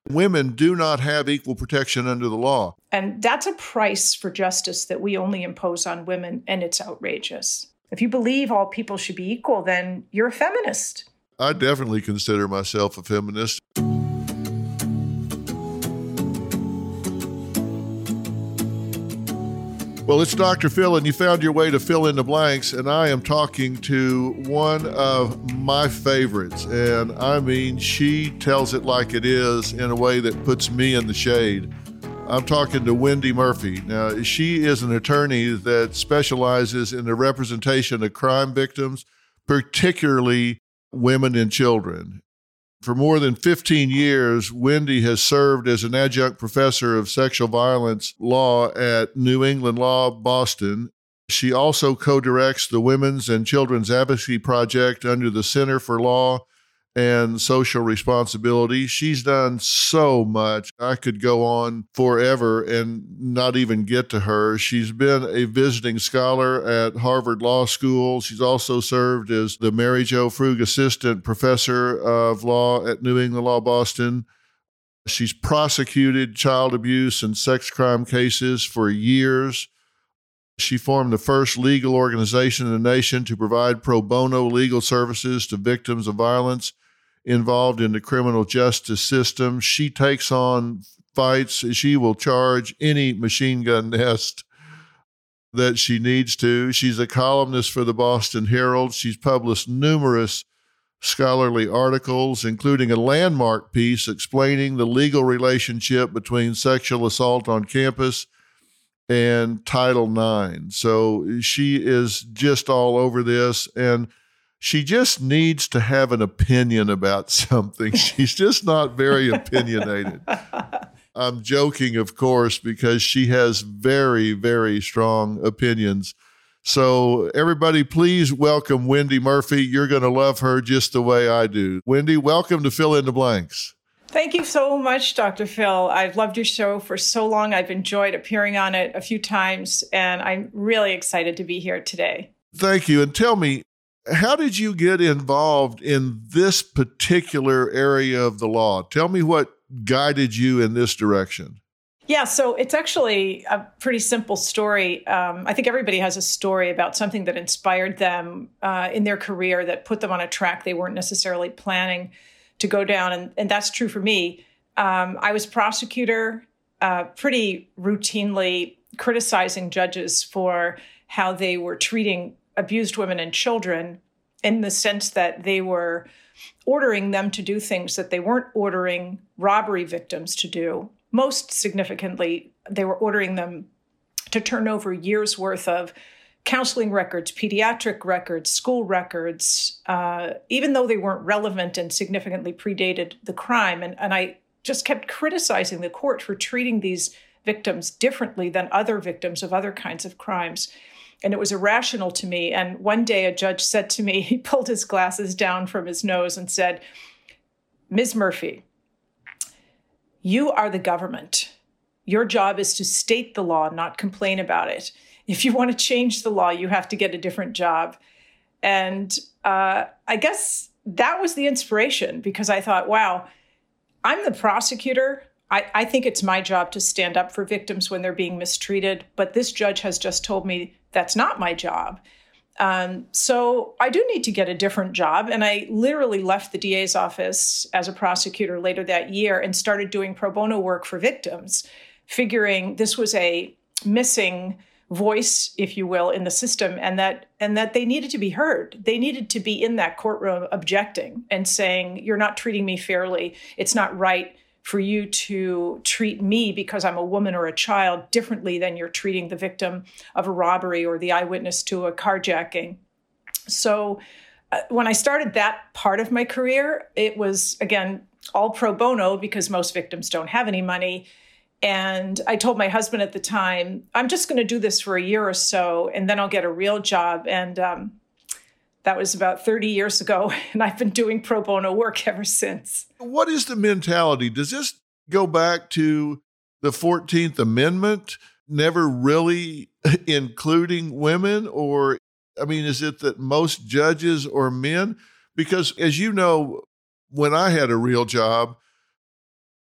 Women do not have equal protection under the law. And that's a price for justice that we only impose on women, and it's outrageous. If you believe all people should be equal, then you're a feminist. I definitely consider myself a feminist. Well, it's Dr. Phil, and you found your way to fill in the blanks, and I am talking to one of my favorites. And I mean, she tells it like it is in a way that puts me in the shade. I'm talking to Wendy Murphy. Now, she is an attorney that specializes in the representation of crime victims, particularly women and children. For more than 15 years, Wendy has served as an adjunct professor of sexual violence law at New England Law, Boston. She also co-directs the Women's and Children's Advocacy Project under the Center for Law and Social Responsibility. She's done so much. I could go on forever and not even get to her. She's been a visiting scholar at Harvard Law School. She's also served as the Mary Jo Frug Assistant Professor of Law at New England Law, Boston. She's prosecuted child abuse and sex crime cases for years. She formed the first legal organization in the nation to provide pro bono legal services to victims of violence involved in the criminal justice system. She takes on fights. She will charge any machine gun nest that she needs to. She's a columnist for the Boston Herald. She's published numerous scholarly articles, including a landmark piece explaining the legal relationship between sexual assault on campus and Title IX. So she is just all over this, and she just needs to have an opinion about something. She's just not very opinionated. I'm joking, of course, because she has very, very strong opinions. So everybody, please welcome Wendy Murphy. You're going to love her just the way I do. Wendy, welcome to Fill in the Blanks. Thank you so much, Dr. Phil. I've loved your show for so long. I've enjoyed appearing on it a few times, and I'm really excited to be here today. Thank you. And tell me, how did you get involved in this particular area of the law? Tell me what guided you in this direction. Yeah, so it's actually a pretty simple story. I think everybody has a story about something that inspired them in their career that put them on a track they weren't necessarily planning to go down. And that's true for me. I was a prosecutor, pretty routinely criticizing judges for how they were treating abused women and children, in the sense that they were ordering them to do things that they weren't ordering robbery victims to do. Most significantly, they were ordering them to turn over years' worth of counseling records, pediatric records, school records, even though they weren't relevant and significantly predated the crime. And I just kept criticizing the court for treating these victims differently than other victims of other kinds of crimes. And it was irrational to me. And one day a judge said to me, he pulled his glasses down from his nose and said, "Ms. Murphy, you are the government. Your job is to state the law, not complain about it. If you want to change the law, you have to get a different job." And I guess that was the inspiration, because I thought, wow, I'm the prosecutor. I think it's my job to stand up for victims when they're being mistreated. But this judge has just told me that's not my job. So I do need to get a different job. And I literally left the DA's office as a prosecutor later that year and started doing pro bono work for victims, figuring this was a missing voice, if you will, in the system, and that they needed to be heard. They needed to be in that courtroom objecting and saying, "You're not treating me fairly. It's not right for you to treat me, because I'm a woman or a child, differently than you're treating the victim of a robbery or the eyewitness to a carjacking." So when I started that part of my career, it was, again, all pro bono, because most victims don't have any money. And I told my husband at the time, I'm just going to do this for a year or so, and then I'll get a real job. And that was about 30 years ago, and I've been doing pro bono work ever since. What is the mentality? Does this go back to the 14th Amendment, never really including women? Or, I mean, is it that most judges are men? Because, as you know, when I had a real job,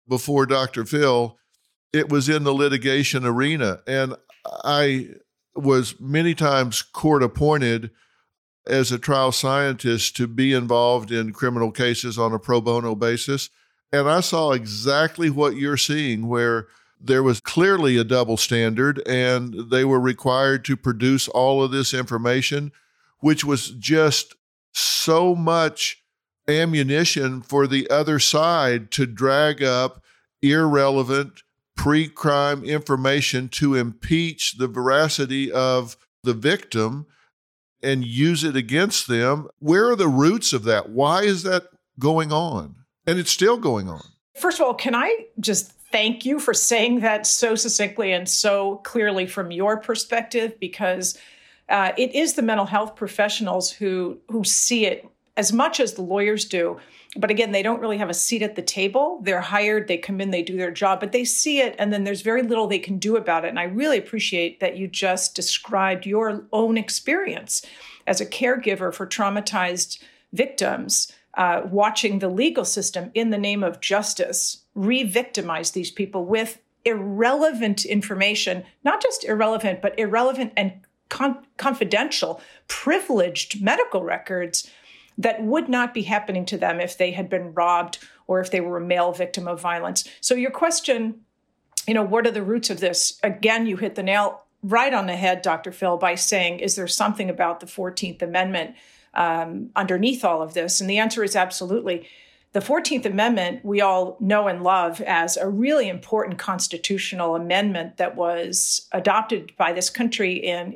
before Dr. Phil, it was in the litigation arena. And I was many times court appointed as a trial scientist to be involved in criminal cases on a pro bono basis. And I saw exactly what you're seeing, where there was clearly a double standard and they were required to produce all of this information, which was just so much ammunition for the other side to drag up irrelevant pre-crime information to impeach the veracity of the victim and use it against them. Where are the roots of that? Why is that going on? And it's still going on. First of all, can I just thank you for saying that so succinctly and so clearly from your perspective, because it is the mental health professionals who see it as much as the lawyers do. But again, they don't really have a seat at the table. They're hired, they come in, they do their job, but they see it, and then there's very little they can do about it. And I really appreciate that you just described your own experience as a caregiver for traumatized victims, watching the legal system in the name of justice re-victimize these people with irrelevant information, not just irrelevant, but irrelevant and confidential, privileged medical records that would not be happening to them if they had been robbed or if they were a male victim of violence. So your question, what are the roots of this? Again, you hit the nail right on the head, Dr. Phil, by saying, is there something about the 14th Amendment underneath all of this? And the answer is absolutely. The 14th Amendment, we all know and love as a really important constitutional amendment that was adopted by this country in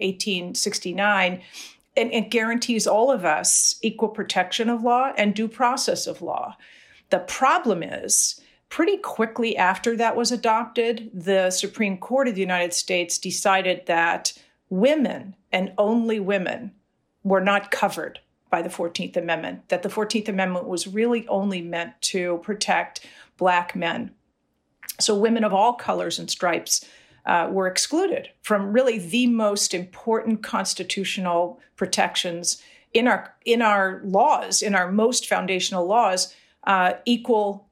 1869. And it guarantees all of us equal protection of law and due process of law. The problem is, pretty quickly after that was adopted, the Supreme Court of the United States decided that women and only women were not covered by the 14th Amendment, that the 14th Amendment was really only meant to protect Black men. So women of all colors and stripes were excluded from really the most important constitutional protections in our laws, in our most foundational laws, equal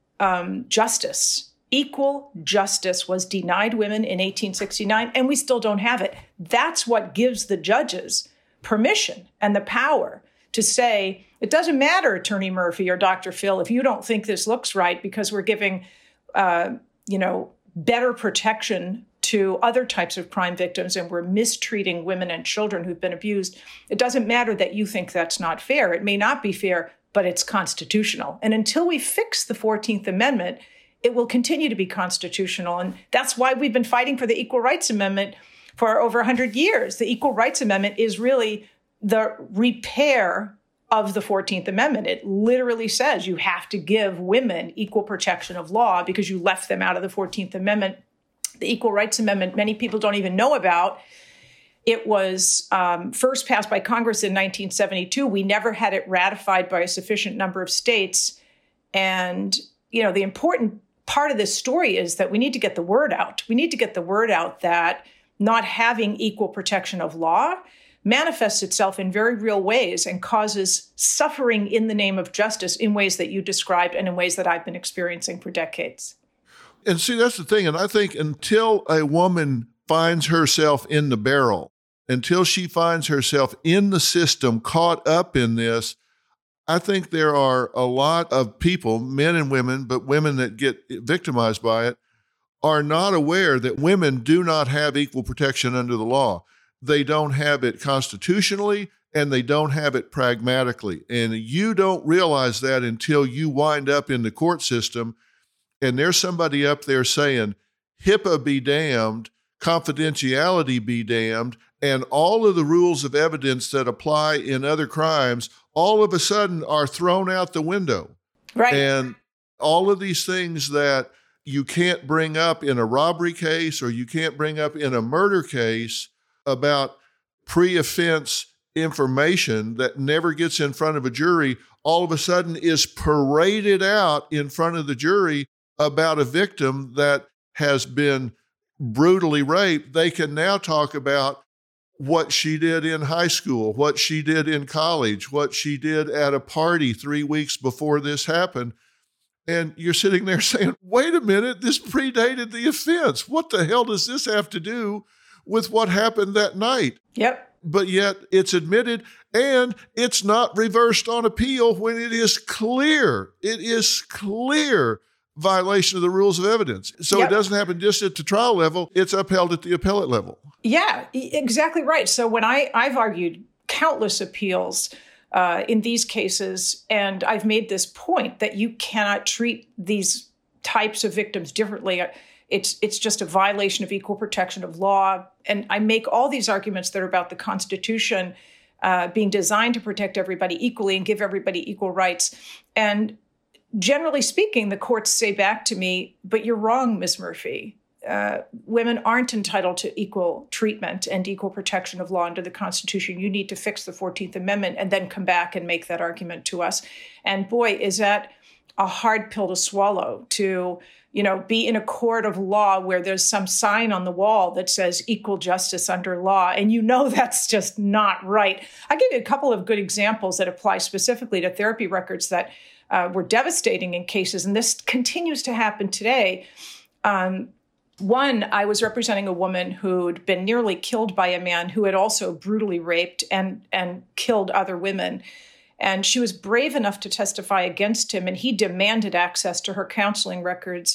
justice. Equal justice was denied women in 1869, and we still don't have it. That's what gives the judges permission and the power to say, it doesn't matter, Attorney Murphy or Dr. Phil, if you don't think this looks right, because we're giving, better protection to other types of crime victims and we're mistreating women and children who've been abused. It doesn't matter that you think that's not fair. It may not be fair, but it's constitutional. And until we fix the 14th Amendment, it will continue to be constitutional. And that's why we've been fighting for the Equal Rights Amendment for over 100 years. The Equal Rights Amendment is really the repair of the 14th Amendment. It literally says you have to give women equal protection of law because you left them out of the 14th Amendment. The Equal Rights Amendment, many people don't even know about. It was first passed by Congress in 1972. We never had it ratified by a sufficient number of states. And, the important part of this story is that we need to get the word out. We need to get the word out that not having equal protection of law manifests itself in very real ways and causes suffering in the name of justice in ways that you described and in ways that I've been experiencing for decades. And see, that's the thing. And I think until a woman finds herself in the barrel, until she finds herself in the system caught up in this, I think there are a lot of people, men and women, but women that get victimized by it, are not aware that women do not have equal protection under the law. They don't have it constitutionally, and they don't have it pragmatically. And you don't realize that until you wind up in the court system, and there's somebody up there saying, HIPAA be damned, confidentiality be damned, and all of the rules of evidence that apply in other crimes all of a sudden are thrown out the window. Right. And all of these things that you can't bring up in a robbery case or you can't bring up in a murder case about pre-offense information that never gets in front of a jury, all of a sudden is paraded out in front of the jury about a victim that has been brutally raped. They can now talk about what she did in high school, what she did in college, what she did at a party 3 weeks before this happened. And you're sitting there saying, wait a minute, this predated the offense. What the hell does this have to do with what happened that night? Yep. But yet it's admitted and it's not reversed on appeal when it is clear. It is clear violation of the rules of evidence. So It doesn't happen just at the trial level. It's upheld at the appellate level. Yeah, exactly right. So when I've argued countless appeals in these cases, and I've made this point that you cannot treat these types of victims differently. It's just a violation of equal protection of law. And I make all these arguments that are about the Constitution being designed to protect everybody equally and give everybody equal rights. And generally speaking, the courts say back to me, but you're wrong, Ms. Murphy. Women aren't entitled to equal treatment and equal protection of law under the Constitution. You need to fix the 14th Amendment and then come back and make that argument to us. And boy, is that a hard pill to swallow, to be in a court of law where there's some sign on the wall that says equal justice under law. And that's just not right. I'll give you a couple of good examples that apply specifically to therapy records that were devastating in cases. And this continues to happen today. One, I was representing a woman who'd been nearly killed by a man who had also brutally raped and killed other women. And she was brave enough to testify against him, and he demanded access to her counseling records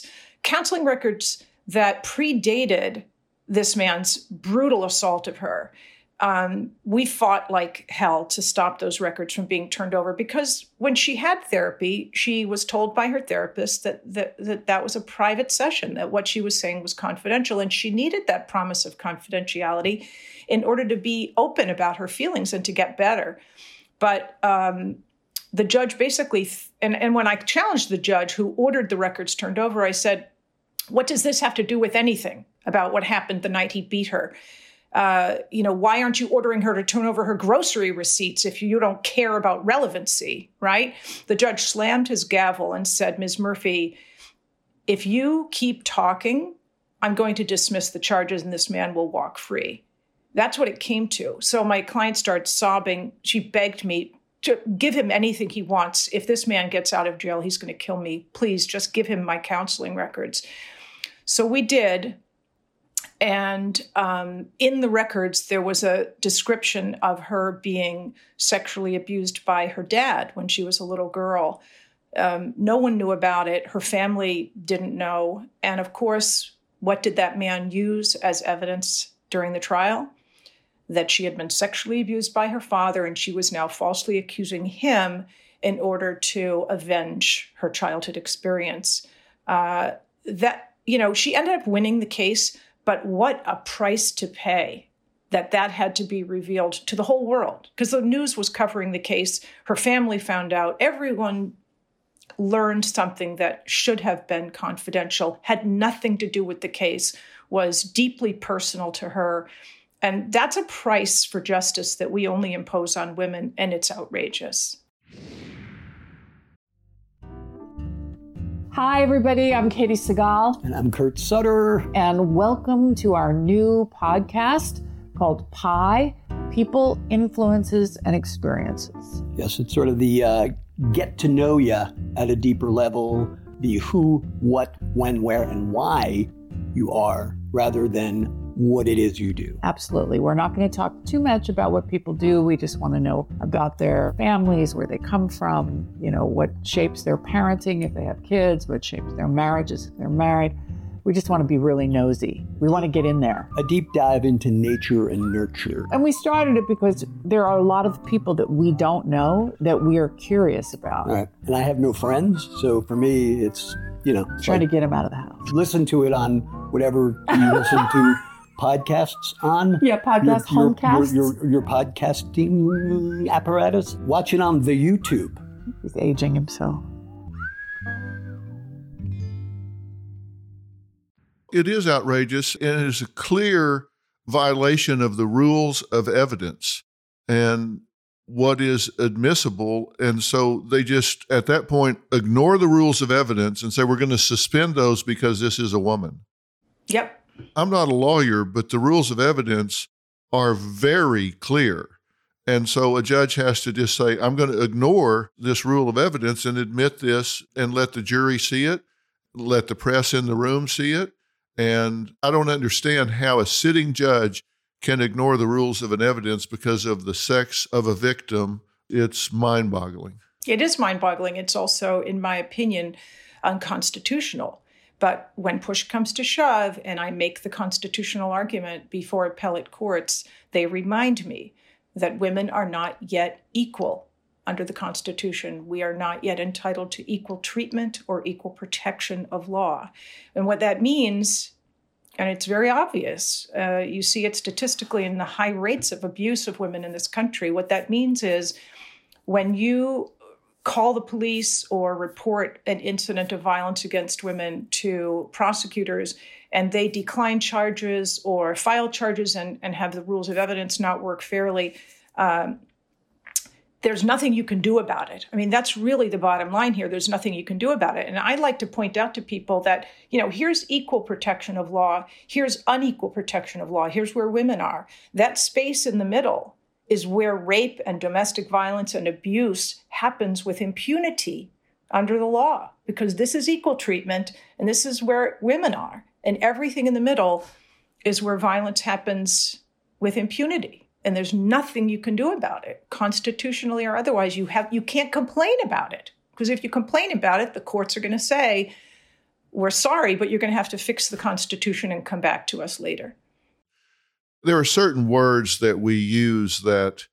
that predated this man's brutal assault of her. We fought like hell to stop those records from being turned over, because when she had therapy, she was told by her therapist that was a private session, that what she was saying was confidential, and she needed that promise of confidentiality in order to be open about her feelings and to get better. But the judge basically, and when I challenged the judge who ordered the records turned over, I said, what does this have to do with anything about what happened the night he beat her? Why aren't you ordering her to turn over her grocery receipts if you don't care about relevancy, right? The judge slammed his gavel and said, Ms. Murphy, if you keep talking, I'm going to dismiss the charges and this man will walk free. That's what it came to. So my client started sobbing. She begged me to give him anything he wants. If this man gets out of jail, he's going to kill me. Please just give him my counseling records. So we did. And in the records, there was a description of her being sexually abused by her dad when she was a little girl. No one knew about it. Her family didn't know. And of course, what did that man use as evidence during the trial? That she had been sexually abused by her father, and she was now falsely accusing him in order to avenge her childhood experience. She ended up winning the case, but what a price to pay that had to be revealed to the whole world, because the news was covering the case. Her family found out. Everyone learned something that should have been confidential, had nothing to do with the case, was deeply personal to her. And that's a price for justice that we only impose on women, and it's outrageous. Hi, everybody. I'm Katie Segal. And I'm Kurt Sutter. And welcome to our new podcast called PIE, People, Influences, and Experiences. Yes, it's sort of the get to know you at a deeper level, the who, what, when, where, and why you are, rather than what it is you do. Absolutely. We're not going to talk too much about what people do. We just want to know about their families, where they come from, what shapes their parenting if they have kids, what shapes their marriages if they're married. We just want to be really nosy. We want to get in there. A deep dive into nature and nurture. And we started it because there are a lot of people that we don't know that we are curious about. Right. And I have no friends, so for me, it's, trying to get them out of the house. Listen to it on whatever you listen to podcasts on. Yeah, homecasts. Your podcasting apparatus. Watch it on the YouTube. He's aging himself. It is outrageous, and it is a clear violation of the rules of evidence and what is admissible. And so they just, at that point, ignore the rules of evidence and say, we're going to suspend those because this is a woman. Yep. I'm not a lawyer, but the rules of evidence are very clear. And so a judge has to just say, I'm going to ignore this rule of evidence and admit this and let the jury see it, let the press in the room see it. And I don't understand how a sitting judge can ignore the rules of an evidence because of the sex of a victim. It's mind-boggling. It is mind-boggling. It's also, in my opinion, unconstitutional. But when push comes to shove and I make the constitutional argument before appellate courts, they remind me that women are not yet equal under the Constitution. We are not yet entitled to equal treatment or equal protection of law. And what that means, and it's very obvious, you see it statistically in the high rates of abuse of women in this country. What that means is when you call the police or report an incident of violence against women to prosecutors and they decline charges or file charges and have the rules of evidence not work fairly, there's nothing you can do about it. I mean, that's really the bottom line here. There's nothing you can do about it. And I like to point out to people that, here's equal protection of law. Here's unequal protection of law. Here's where women are. That space in the middle is where rape and domestic violence and abuse happens with impunity under the law, because this is equal treatment and this is where women are. And everything in the middle is where violence happens with impunity. And there's nothing you can do about it, constitutionally or otherwise. You can't complain about it, because if you complain about it, the courts are going to say, we're sorry, but you're going to have to fix the Constitution and come back to us later. There are certain words that we use that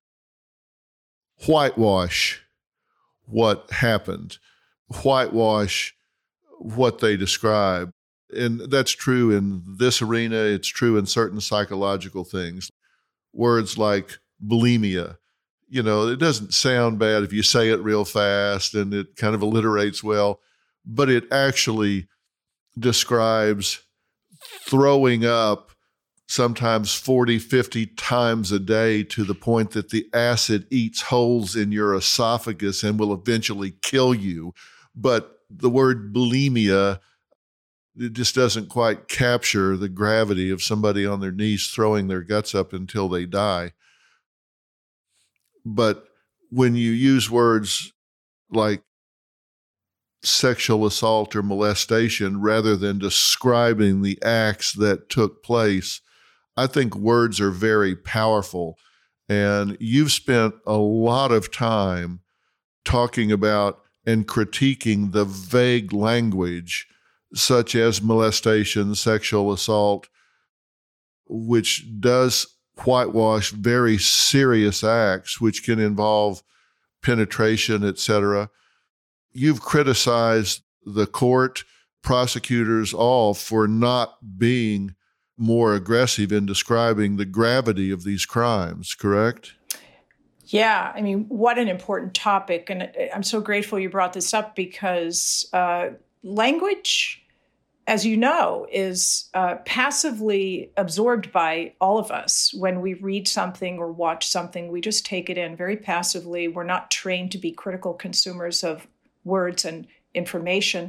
whitewash what happened, whitewash what they describe. And that's true in this arena. It's true in certain psychological things. Words like bulimia, it doesn't sound bad if you say it real fast and it kind of alliterates well, but it actually describes throwing up sometimes 40, 50 times a day to the point that the acid eats holes in your esophagus and will eventually kill you. But the word bulimia, it just doesn't quite capture the gravity of somebody on their knees throwing their guts up until they die. But when you use words like sexual assault or molestation rather than describing the acts that took place, I think words are very powerful. And you've spent a lot of time talking about and critiquing the vague language such as molestation, sexual assault, which does whitewash very serious acts, which can involve penetration, etc. You've criticized the court, prosecutors, all for not being more aggressive in describing the gravity of these crimes, correct? Yeah, I mean, what an important topic. And I'm so grateful you brought this up, because language, as you know, is passively absorbed by all of us. When we read something or watch something, we just take it in very passively. We're not trained to be critical consumers of words and information.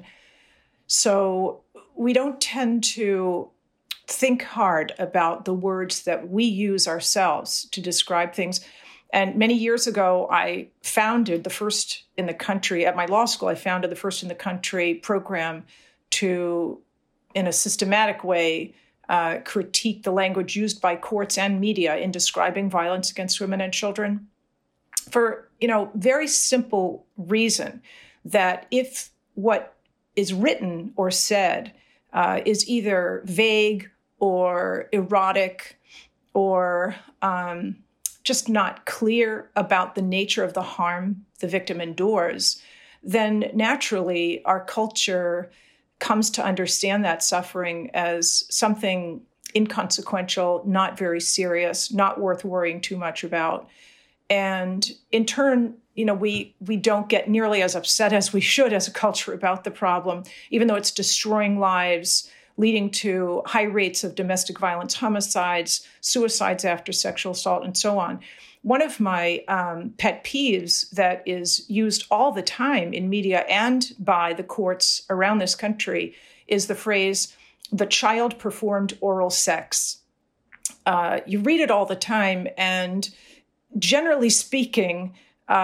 So we don't tend to think hard about the words that we use ourselves to describe things. And many years ago, I founded the first in the country, at my law school, I founded the first in the country program to, in a systematic way, critique the language used by courts and media in describing violence against women and children, for, very simple reason that if what is written or said is either vague or erotic or just not clear about the nature of the harm the victim endures, then naturally our culture comes to understand that suffering as something inconsequential, not very serious, not worth worrying too much about. And in turn, we don't get nearly as upset as we should as a culture about the problem, even though it's destroying lives, leading to high rates of domestic violence, homicides, suicides after sexual assault, and so on. One of my pet peeves that is used all the time in media and by the courts around this country is the phrase, the child performed oral sex. You read it all the time, and generally speaking,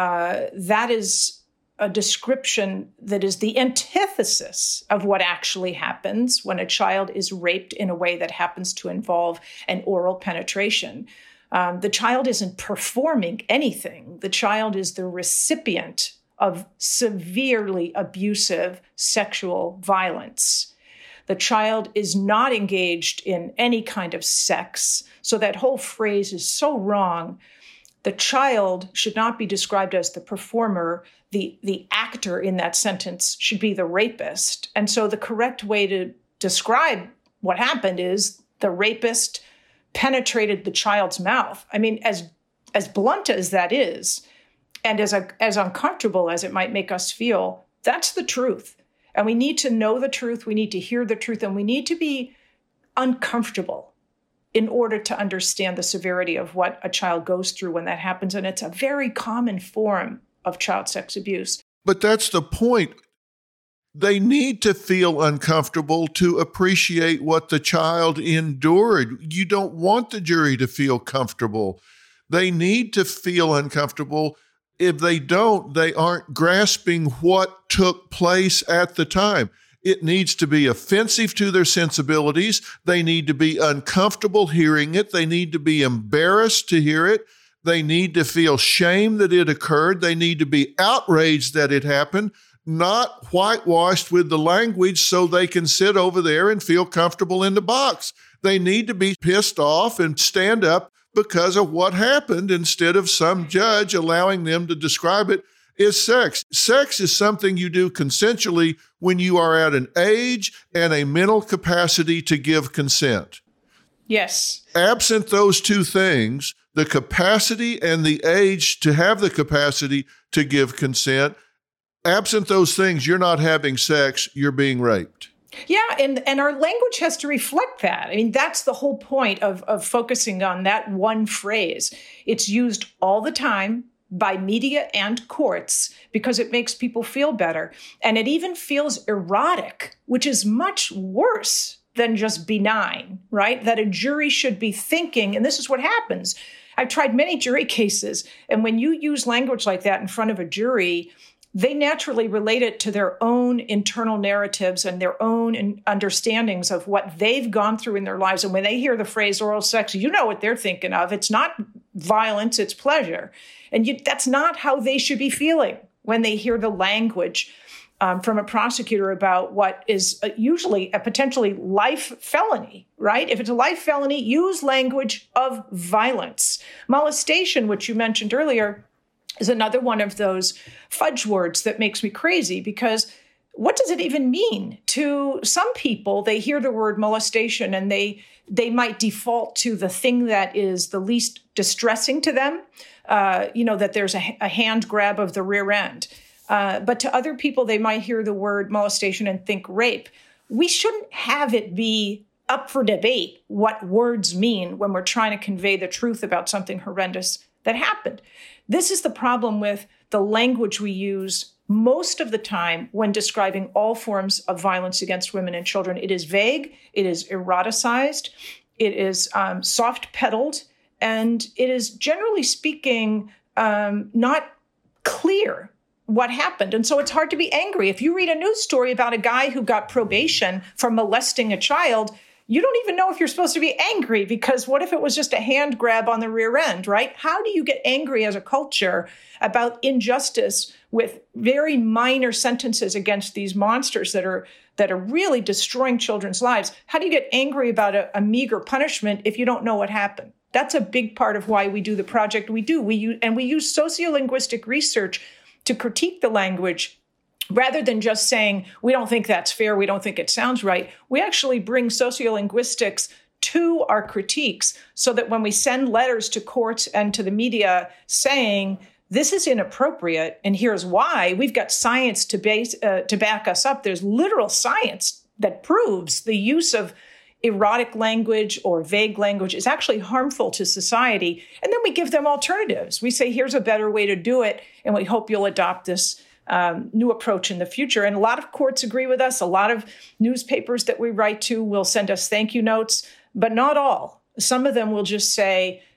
that is a description that is the antithesis of what actually happens when a child is raped in a way that happens to involve an oral penetration. The child isn't performing anything. The child is the recipient of severely abusive sexual violence. The child is not engaged in any kind of sex. So that whole phrase is so wrong. The child should not be described as the performer. The actor in that sentence should be the rapist. And so the correct way to describe what happened is the rapist penetrated the child's mouth. I mean, as blunt as that is, and as uncomfortable as it might make us feel, that's the truth. And we need to know the truth. We need to hear the truth. And we need to be uncomfortable in order to understand the severity of what a child goes through when that happens. And it's a very common form of child sex abuse. But that's the point. They need to feel uncomfortable to appreciate what the child endured. You don't want the jury to feel comfortable. They need to feel uncomfortable. If they don't, they aren't grasping what took place at the time. It needs to be offensive to their sensibilities. They need to be uncomfortable hearing it. They need to be embarrassed to hear it. They need to feel shame that it occurred. They need to be outraged that it happened, not whitewashed with the language so they can sit over there and feel comfortable in the box. They need to be pissed off and stand up because of what happened instead of some judge allowing them to describe it as sex. Sex is something you do consensually when you are at an age and a mental capacity to give consent. Yes. Absent those two things, the capacity and the age to have the capacity to give consent, absent those things, you're not having sex, you're being raped. Yeah, and our language has to reflect that. I mean, that's the whole point of focusing on that one phrase. It's used all the time by media and courts because it makes people feel better. And it even feels erotic, which is much worse than just benign, right? That a jury should be thinking, and this is what happens. I've tried many jury cases, and when you use language like that in front of a jury, they naturally relate it to their own internal narratives and their own understandings of what they've gone through in their lives. And when they hear the phrase oral sex, you know what they're thinking of. It's not violence, it's pleasure. And that's not how they should be feeling when they hear the language from a prosecutor about what is usually a potentially life felony, right? If it's a life felony, use language of violence. Molestation, which you mentioned earlier, is another one of those fudge words that makes me crazy because what does it even mean? To some people, they hear the word molestation and they might default to the thing that is the least distressing to them, that there's a hand grab of the rear end. But to other people, they might hear the word molestation and think rape. We shouldn't have it be up for debate what words mean when we're trying to convey the truth about something horrendous that happened. This is the problem with the language we use most of the time when describing all forms of violence against women and children. It is vague, it is eroticized, it is soft-pedaled, and it is, generally speaking, not clear what happened. And so it's hard to be angry. If you read a news story about a guy who got probation for molesting a child, you don't even know if you're supposed to be angry because what if it was just a hand grab on the rear end, right? How do you get angry as a culture about injustice with very minor sentences against these monsters that are really destroying children's lives? How do you get angry about a meager punishment if you don't know what happened? That's a big part of why we do the project we do. We use sociolinguistic research to critique the language. Rather than just saying, we don't think that's fair, we don't think it sounds right, we actually bring sociolinguistics to our critiques so that when we send letters to courts and to the media saying, this is inappropriate, and here's why, we've got science to back us up. There's literal science that proves the use of erotic language or vague language is actually harmful to society. And then we give them alternatives. We say, here's a better way to do it, and we hope you'll adopt this new approach in the future. And a lot of courts agree with us. A lot of newspapers that we write to will send us thank you notes, but not all. Some of them will just say,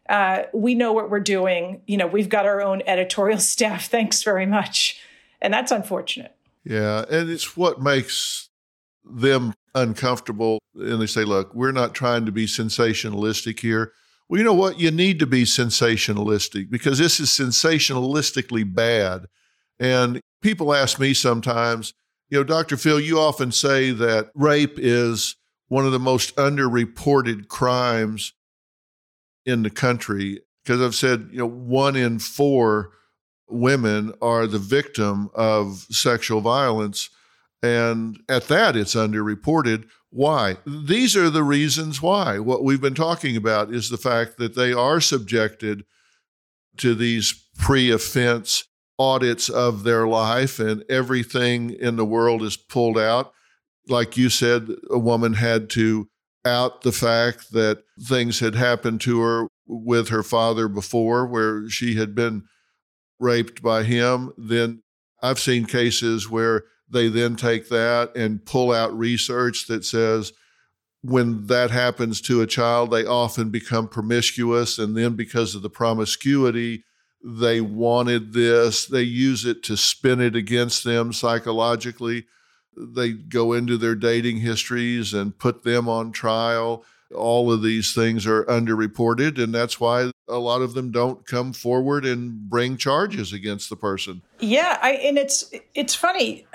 We know what we're doing. We've got our own editorial staff. Thanks very much. And that's unfortunate. Yeah. And it's what makes them uncomfortable. And they say, look, we're not trying to be sensationalistic here. Well, you know what? You need to be sensationalistic because this is sensationalistically bad. And people ask me sometimes, Dr. Phil, you often say that rape is one of the most underreported crimes in the country. Because I've said, 1 in 4 women are the victim of sexual violence. And at that, it's underreported. Why? These are the reasons why. What we've been talking about is the fact that they are subjected to these pre-offense audits of their life, and everything in the world is pulled out. Like you said, a woman had to out the fact that things had happened to her with her father before, where she had been raped by him. Then I've seen cases where they then take that and pull out research that says when that happens to a child, they often become promiscuous. And then because of the promiscuity, they wanted this. They use it to spin it against them psychologically. They go into their dating histories and put them on trial. All of these things are underreported, and that's why a lot of them don't come forward and bring charges against the person. Yeah, and it's funny.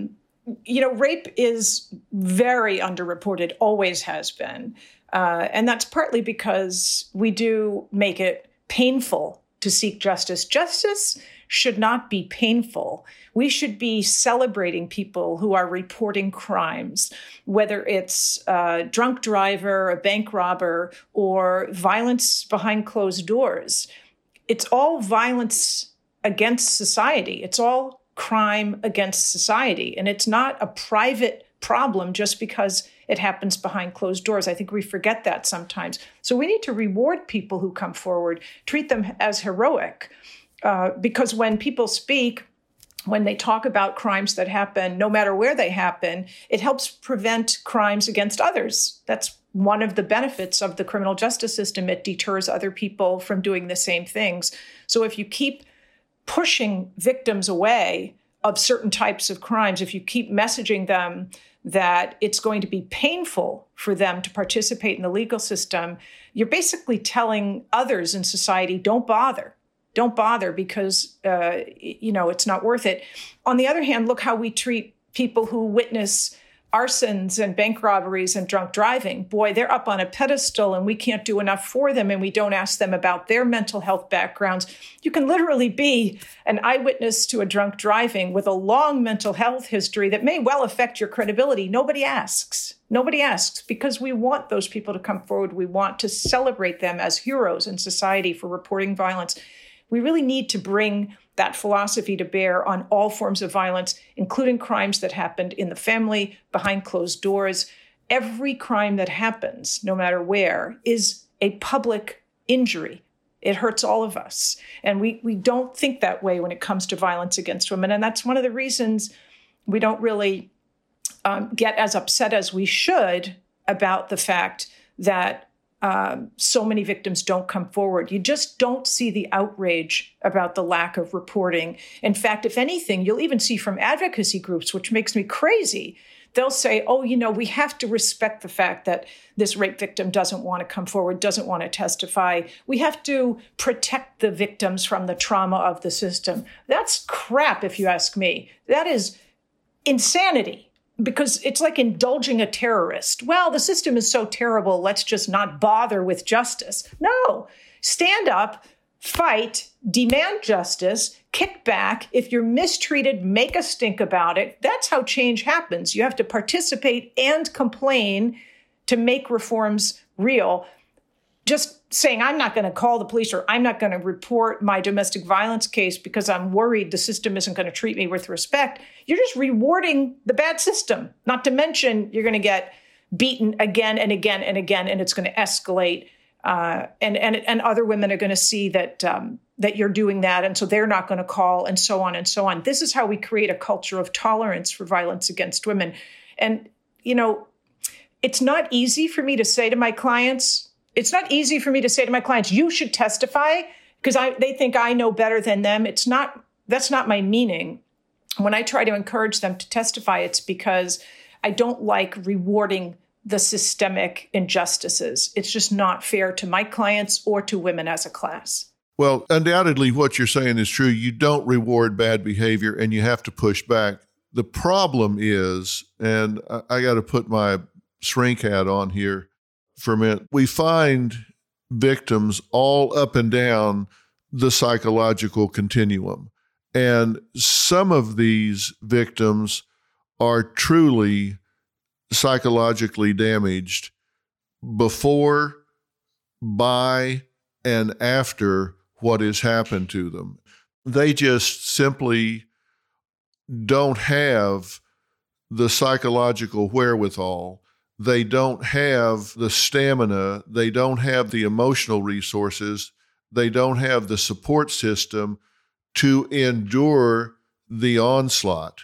Rape is very underreported, always has been. And that's partly because we do make it painful to seek justice. Justice should not be painful. We should be celebrating people who are reporting crimes, whether it's a drunk driver, a bank robber, or violence behind closed doors. It's all violence against society. It's all crime against society. And it's not a private problem just because it happens behind closed doors. I think we forget that sometimes. So we need to reward people who come forward, treat them as heroic. Because when people speak, when they talk about crimes that happen, no matter where they happen, it helps prevent crimes against others. That's one of the benefits of the criminal justice system. It deters other people from doing the same things. So if you keep pushing victims away of certain types of crimes, if you keep messaging them that it's going to be painful for them to participate in the legal system, you're basically telling others in society, don't bother. Don't bother because, it's not worth it. On the other hand, look how we treat people who witness arsons and bank robberies and drunk driving. Boy, they're up on a pedestal and we can't do enough for them and we don't ask them about their mental health backgrounds. You can literally be an eyewitness to a drunk driving with a long mental health history that may well affect your credibility. Nobody asks. Nobody asks because we want those people to come forward. We want to celebrate them as heroes in society for reporting violence. We really need to bring that philosophy to bear on all forms of violence, including crimes that happened in the family, behind closed doors. Every crime that happens, no matter where, is a public injury. It hurts all of us. And we don't think that way when it comes to violence against women. And that's one of the reasons we don't really get as upset as we should about the fact that so many victims don't come forward. You just don't see the outrage about the lack of reporting. In fact, if anything, you'll even see from advocacy groups, which makes me crazy. They'll say, we have to respect the fact that this rape victim doesn't want to come forward, doesn't want to testify. We have to protect the victims from the trauma of the system. That's crap, if you ask me. That is insanity. Because it's like indulging a terrorist. Well, the system is so terrible, let's just not bother with justice. No, stand up, fight, demand justice, kick back. If you're mistreated, make a stink about it. That's how change happens. You have to participate and complain to make reforms real. Just saying, I'm not going to call the police or I'm not going to report my domestic violence case because I'm worried the system isn't going to treat me with respect. You're just rewarding the bad system, not to mention you're going to get beaten again and again and again, and it's going to escalate. And other women are going to see that you're doing that, and so they're not going to call, and so on and so on. This is how we create a culture of tolerance for violence against women. And, it's not easy for me to say to my clients, It's not easy for me to say to my clients, you should testify, because they think I know better than them. That's not my meaning. When I try to encourage them to testify, it's because I don't like rewarding the systemic injustices. It's just not fair to my clients or to women as a class. Well, undoubtedly, what you're saying is true. You don't reward bad behavior, and you have to push back. The problem is, and I got to put my shrink hat on here for a minute, we find victims all up and down the psychological continuum. And some of these victims are truly psychologically damaged before, by, and after what has happened to them. They just simply don't have the psychological wherewithal. They don't have the stamina. They don't have the emotional resources. They don't have the support system to endure the onslaught.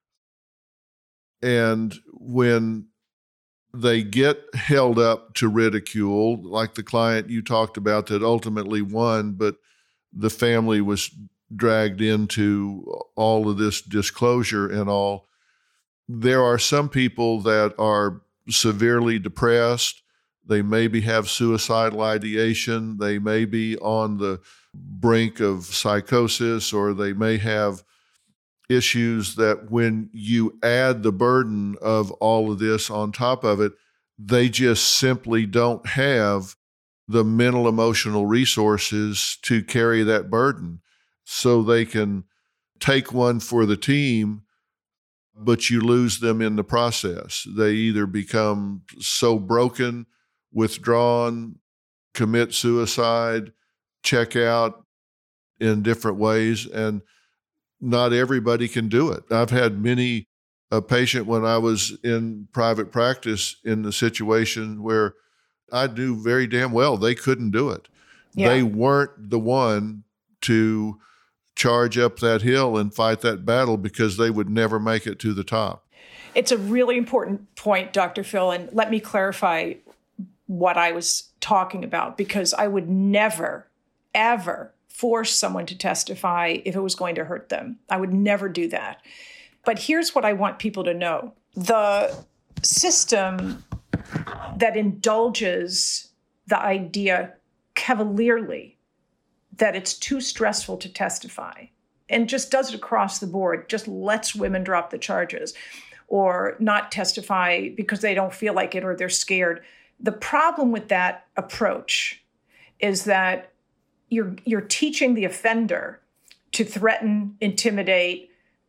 And when they get held up to ridicule, like the client you talked about that ultimately won, but the family was dragged into all of this disclosure and all, there are some people that are severely depressed. They maybe have suicidal ideation. They may be on the brink of psychosis, or they may have issues that when you add the burden of all of this on top of it, they just simply don't have the mental emotional resources to carry that burden. So they can take one for the team, but you lose them in the process. They either become so broken, withdrawn, commit suicide, check out in different ways, and not everybody can do it. I've had many a patient when I was in private practice in the situation where I knew very damn well they couldn't do it. Yeah. They weren't the one to charge up that hill and fight that battle because they would never make it to the top. It's a really important point, Dr. Phil, and let me clarify what I was talking about, because I would never, ever force someone to testify if it was going to hurt them. I would never do that. But here's what I want people to know. The system that indulges the idea cavalierly that it's too stressful to testify and just does it across the board, just lets women drop the charges or not testify because they don't feel like it or they're scared. The problem with that approach is that you're teaching the offender to threaten, intimidate,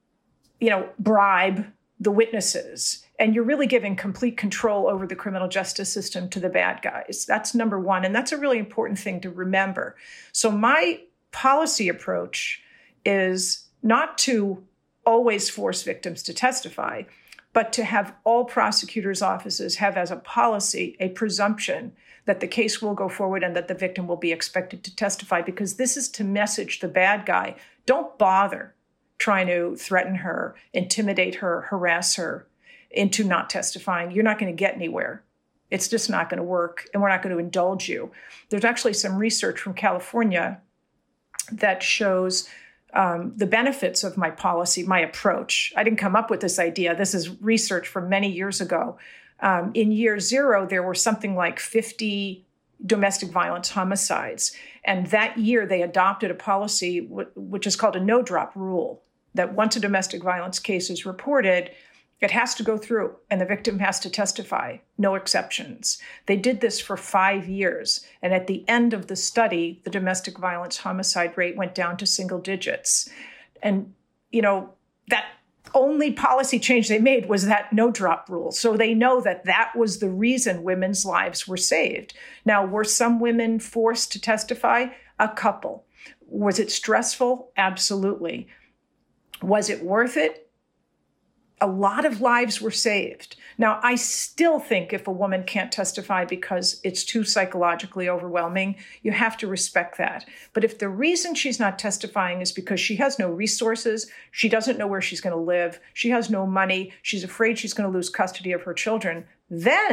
bribe the witnesses. And you're really giving complete control over the criminal justice system to the bad guys. That's number one. And that's a really important thing to remember. So my policy approach is not to always force victims to testify, but to have all prosecutors' offices have as a policy a presumption that the case will go forward and that the victim will be expected to testify, because this is to message the bad guy, don't bother trying to threaten her, intimidate her, harass her into not testifying. You're not going to get anywhere. It's just not going to work, and we're not going to indulge you. There's actually some research from California that shows the benefits of my policy, my approach. I didn't come up with this idea. This is research from many years ago. In year 0, there were something like 50 domestic violence homicides. And that year, they adopted a policy which is called a no-drop rule, that once a domestic violence case is reported, it has to go through and the victim has to testify, no exceptions. They did this for 5 years. And at the end of the study, the domestic violence homicide rate went down to single digits. And, that only policy change they made was that no-drop rule. So they know that that was the reason women's lives were saved. Now, were some women forced to testify? A couple. Was it stressful? Absolutely. Was it worth it? A lot of lives were saved. Now, I still think if a woman can't testify because it's too psychologically overwhelming, you have to respect that. But if the reason she's not testifying is because she has no resources, she doesn't know where she's going to live, she has no money, she's afraid she's going to lose custody of her children, then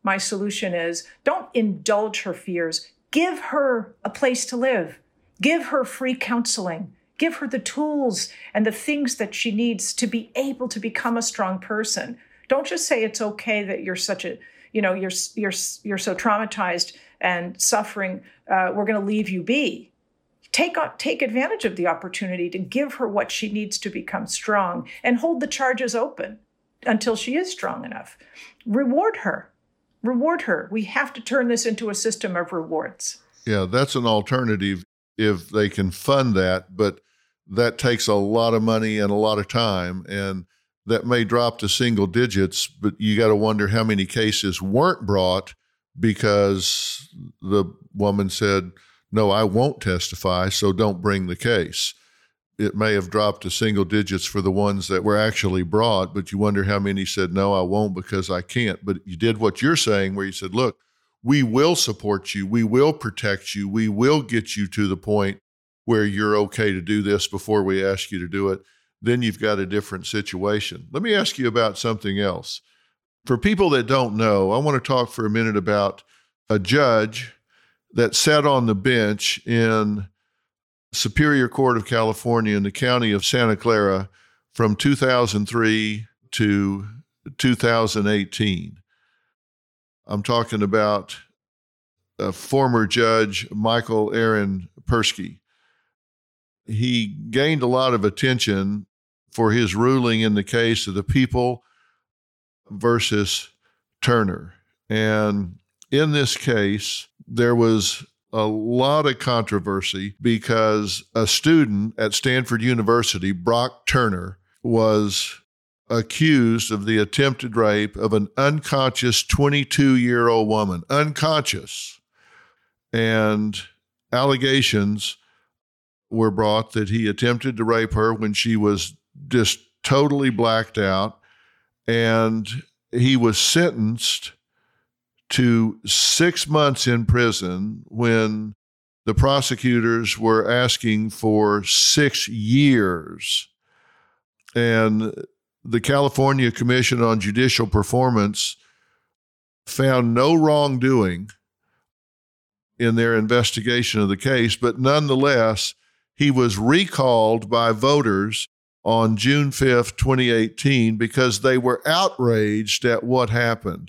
my solution is don't indulge her fears. Give her a place to live. Give her free counseling. Give her the tools and the things that she needs to be able to become a strong person. Don't just say it's okay that you're such a, you're so traumatized and suffering. We're going to leave you be. Take advantage of the opportunity to give her what she needs to become strong and hold the charges open until she is strong enough. Reward her. Reward her. We have to turn this into a system of rewards. Yeah, that's an alternative if they can fund that, but that takes a lot of money and a lot of time, and that may drop to single digits, but you got to wonder how many cases weren't brought because the woman said, no, I won't testify, so don't bring the case. It may have dropped to single digits for the ones that were actually brought, but you wonder how many said, no, I won't because I can't. But you did what you're saying, where you said, look, we will support you, we will protect you, we will get you to the point where you're okay to do this before we ask you to do it. Then you've got a different situation. Let me ask you about something else. For people that don't know, I want to talk for a minute about a judge that sat on the bench in Superior Court of California in the county of Santa Clara from 2003 to 2018. I'm talking about former Judge Michael Aaron Persky. He gained a lot of attention for his ruling in the case of the People versus Turner. And in this case, there was a lot of controversy because a student at Stanford University, Brock Turner, was accused of the attempted rape of an unconscious 22-year-old woman, unconscious. And allegations were brought that he attempted to rape her when she was just totally blacked out. And he was sentenced to 6 months in prison when the prosecutors were asking for 6 years. And the California Commission on Judicial Performance found no wrongdoing in their investigation of the case, but nonetheless, he was recalled by voters on June 5th, 2018, because they were outraged at what happened.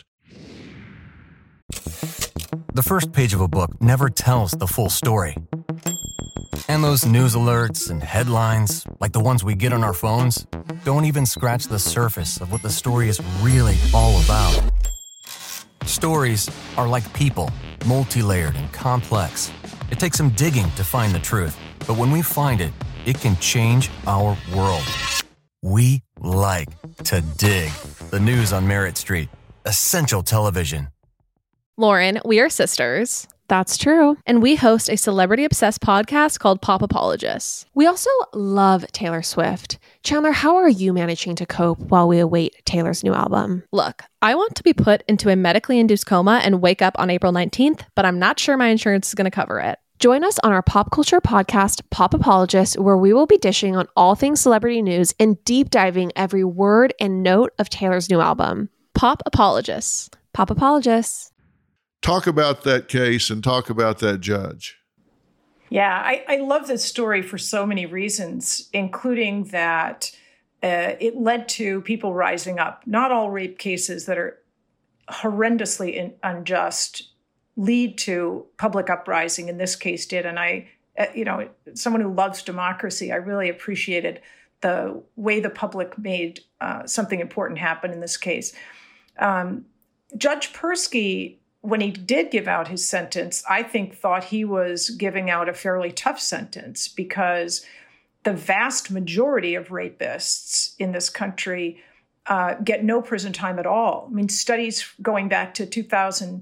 The first page of a book never tells the full story. And those news alerts and headlines, like the ones we get on our phones, don't even scratch the surface of what the story is really all about. Stories are like people, multi-layered and complex. It takes some digging to find the truth, but when we find it, it can change our world. We like to dig. The news on Merritt Street. Essential television. Lauren, we are sisters. That's true. And we host a celebrity-obsessed podcast called Pop Apologists. We also love Taylor Swift. Chandler, how are you managing to cope while we await Taylor's new album? Look, I want to be put into a medically induced coma and wake up on April 19th, but I'm not sure my insurance is going to cover it. Join us on our pop culture podcast, Pop Apologists, where we will be dishing on all things celebrity news and deep diving every word and note of Taylor's new album. Pop Apologists. Pop Apologists. Talk about that case and talk about that judge. Yeah, I love this story for so many reasons, including that it led to people rising up. Not all rape cases that are horrendously unjust lead to public uprising. In this case did. And I, someone who loves democracy, I really appreciated the way the public made something important happen in this case. Judge Persky, when he did give out his sentence, I think thought he was giving out a fairly tough sentence because the vast majority of rapists in this country get no prison time at all. I mean, studies going back to 2002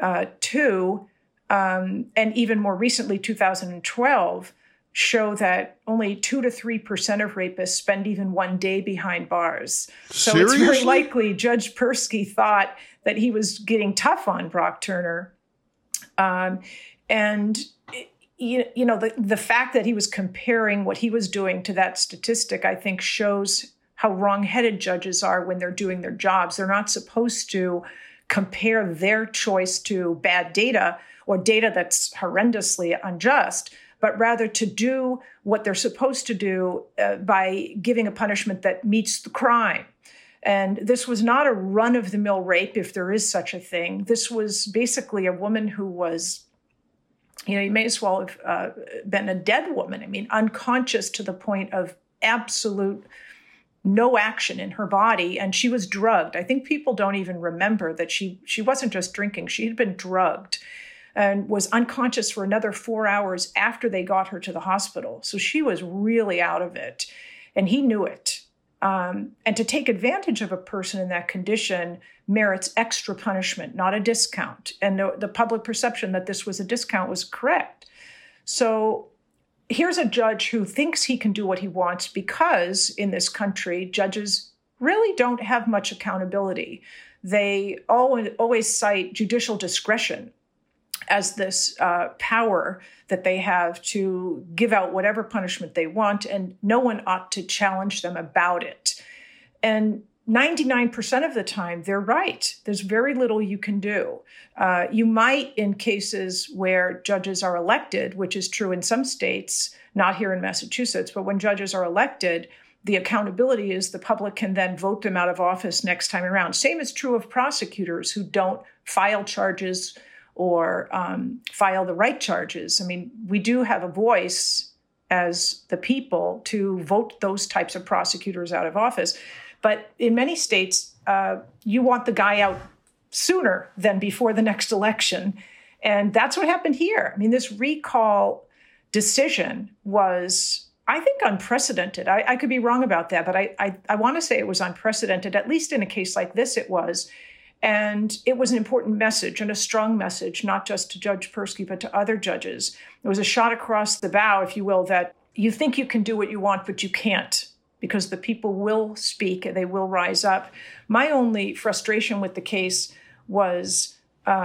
and even more recently, 2012, show that only 2 to 3% of rapists spend even one day behind bars. So Seriously? It's very likely Judge Persky thought that he was getting tough on Brock Turner. The fact that he was comparing what he was doing to that statistic, I think, shows how wrong-headed judges are when they're doing their jobs. They're not supposed to compare their choice to bad data or data that's horrendously unjust, but rather to do what they're supposed to do by giving a punishment that meets the crime. And this was not a run-of-the-mill rape, if there is such a thing. This was basically a woman who was, you may as well have been a dead woman. I mean, unconscious to the point of absolute no action in her body, and she was drugged. I think people don't even remember that she wasn't just drinking. She had been drugged and was unconscious for another 4 hours after they got her to the hospital. So she was really out of it, and he knew it. And to take advantage of a person in that condition merits extra punishment, not a discount. And the public perception that this was a discount was correct. So here's a judge who thinks he can do what he wants because in this country, judges really don't have much accountability. They always cite judicial discretion as this power that they have to give out whatever punishment they want, and no one ought to challenge them about it. And 99% of the time, they're right. There's very little you can do. You might, in cases where judges are elected, which is true in some states, not here in Massachusetts, but when judges are elected, the accountability is the public can then vote them out of office next time around. Same is true of prosecutors who don't file charges or file the right charges. I mean, we do have a voice as the people to vote those types of prosecutors out of office. But in many states, you want the guy out sooner than before the next election. And that's what happened here. I mean, this recall decision was, I think, unprecedented. I could be wrong about that, but I want to say it was unprecedented. At least in a case like this, it was. And it was an important message and a strong message, not just to Judge Persky, but to other judges. It was a shot across the bow, if you will, that you think you can do what you want, but you can't, because the people will speak and they will rise up. My only frustration with the case was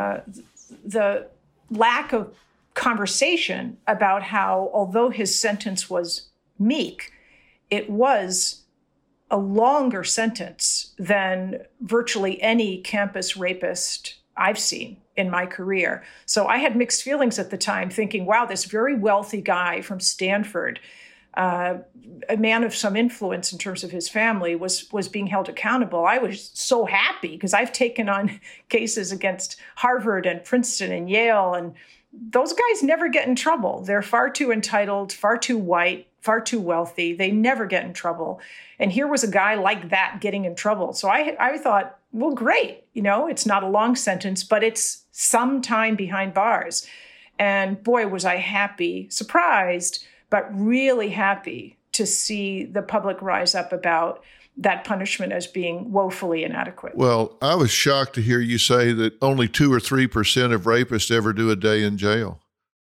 the lack of conversation about how, although his sentence was meek, it was a longer sentence than virtually any campus rapist I've seen in my career. So I had mixed feelings at the time, thinking, wow, this very wealthy guy from Stanford, a man of some influence in terms of his family, was being held accountable. I was so happy because I've taken on cases against Harvard and Princeton and Yale, and those guys never get in trouble. They're far too entitled, far too white, far too wealthy. They never get in trouble. And here was a guy like that getting in trouble. So I thought, well, great. It's not a long sentence, but it's some time behind bars. And boy, was I happy, surprised, but really happy to see the public rise up about that punishment as being woefully inadequate. Well, I was shocked to hear you say that only 2 or 3% of rapists ever do a day in jail.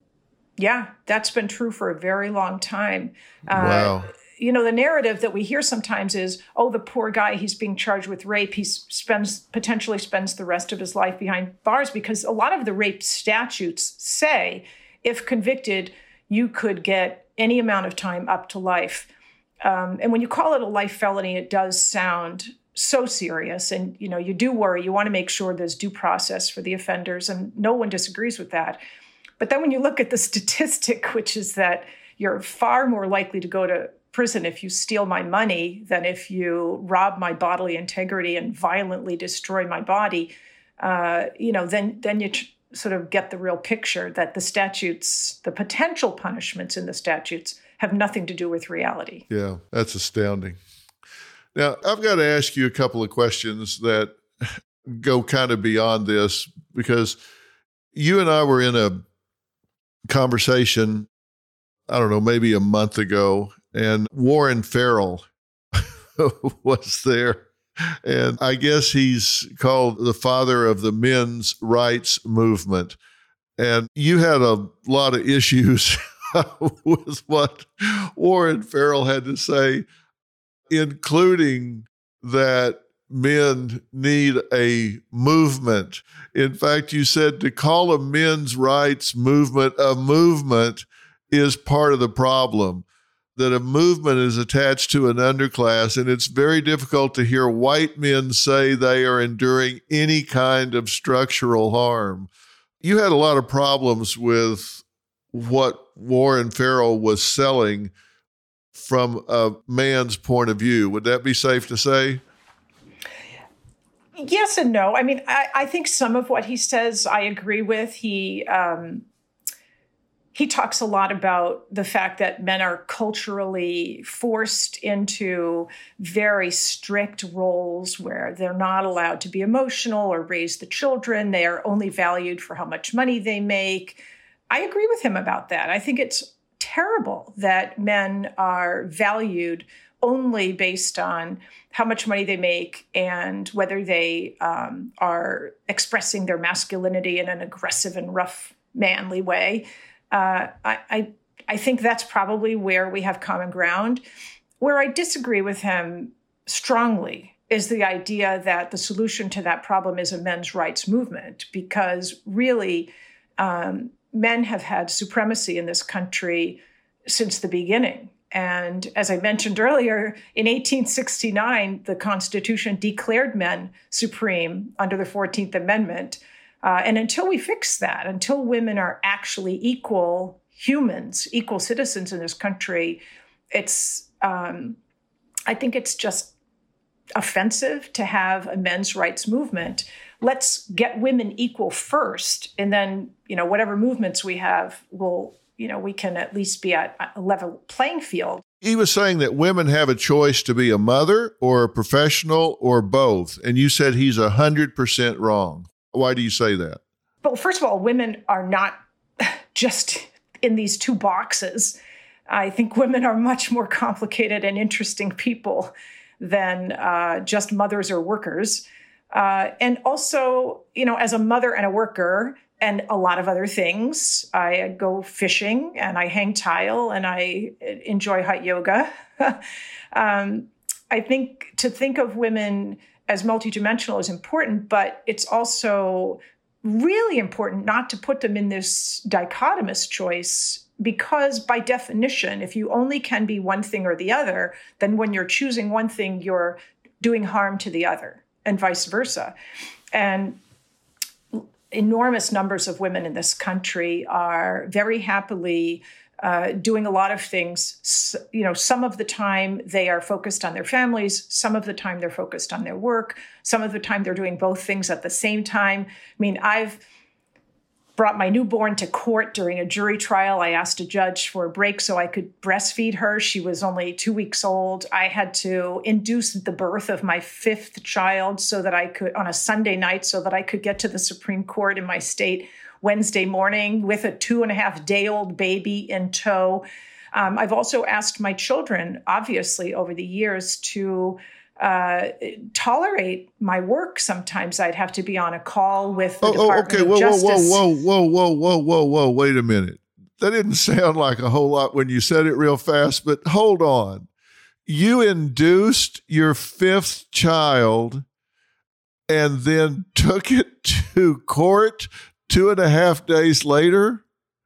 Yeah, that's been true for a very long time. Wow. The narrative that we hear sometimes is, oh, the poor guy, he's being charged with rape. He potentially spends the rest of his life behind bars, because a lot of the rape statutes say, if convicted, you could get any amount of time up to life. And when you call it a life felony, it does sound so serious. And, you do worry. You want to make sure there's due process for the offenders. And no one disagrees with that. But then when you look at the statistic, which is that you're far more likely to go to prison if you steal my money than if you rob my bodily integrity and violently destroy my body, then you sort of get the real picture that the statutes, the potential punishments in the statutes, have nothing to do with reality. Yeah, that's astounding. Now, I've got to ask you a couple of questions that go kind of beyond this, because you and I were in a conversation, I don't know, maybe a month ago, and Warren Farrell was there. And I guess he's called the father of the men's rights movement. And you had a lot of issues with what Warren Farrell had to say, including that men need a movement. In fact, you said to call a men's rights movement a movement is part of the problem. that a movement is attached to an underclass, and it's very difficult to hear white men say they are enduring any kind of structural harm. You had a lot of problems with what Warren Farrell was selling from a man's point of view. Would that be safe to say? Yes and no. I mean, I think some of what he says I agree with. He talks a lot about the fact that men are culturally forced into very strict roles where they're not allowed to be emotional or raise the children. They are only valued for how much money they make. I agree with him about that. I think it's terrible that men are valued only based on how much money they make and whether they are expressing their masculinity in an aggressive and rough, manly way. I think that's probably where we have common ground. Where I disagree with him strongly is the idea that the solution to that problem is a men's rights movement, because really men have had supremacy in this country since the beginning. And as I mentioned earlier, in 1869, the Constitution declared men supreme under the 14th Amendment. And until we fix that, until women are actually equal humans, equal citizens in this country, it's I think it's just offensive to have a men's rights movement. Let's get women equal first, and then, whatever movements we have will, we can at least be at a level playing field. He was saying that women have a choice to be a mother or a professional or both. And you said he's 100% wrong. Why do you say that? Well, first of all, women are not just in these two boxes. I think women are much more complicated and interesting people than just mothers or workers. And also, as a mother and a worker and a lot of other things, I go fishing and I hang tile and I enjoy hot yoga. I think to think of women as multidimensional is important, but it's also really important not to put them in this dichotomous choice, because by definition, if you only can be one thing or the other, then when you're choosing one thing, you're doing harm to the other, and vice versa. And enormous numbers of women in this country are very happily doing a lot of things. Some of the time they are focused on their families. Some of the time they're focused on their work. Some of the time they're doing both things at the same time. I mean, I've brought my newborn to court during a jury trial. I asked a judge for a break so I could breastfeed her. She was only 2 weeks old. I had to induce the birth of my 5th child so that I could, on a Sunday night, so that I could get to the Supreme Court in my state Wednesday morning with a 2.5-day-old baby in tow. I've also asked my children, obviously, over the years to tolerate my work. Sometimes I'd have to be on a call with the Department of Justice. Whoa. Wait a minute. That didn't sound like a whole lot when you said it real fast, but hold on. You induced your 5th child and then took it to court 2.5 days later?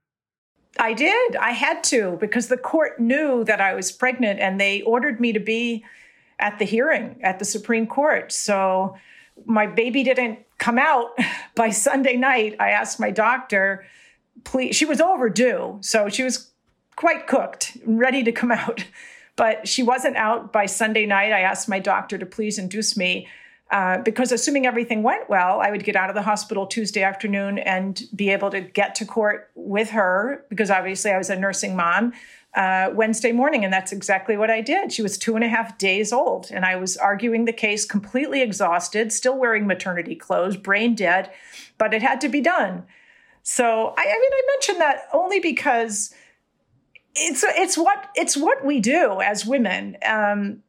I did. I had to, because the court knew that I was pregnant and they ordered me to be at the hearing at the Supreme Court. So my baby didn't come out by Sunday night. I asked my doctor, please, she was overdue. So she was quite cooked, ready to come out, but she wasn't out by Sunday night. I asked my doctor to please induce me because assuming everything went well, I would get out of the hospital Tuesday afternoon and be able to get to court with her, because obviously I was a nursing mom, Wednesday morning. And that's exactly what I did. She was 2.5 days old. And I was arguing the case completely exhausted, still wearing maternity clothes, brain dead, but it had to be done. So, I mentioned that only because it's what we do as women. And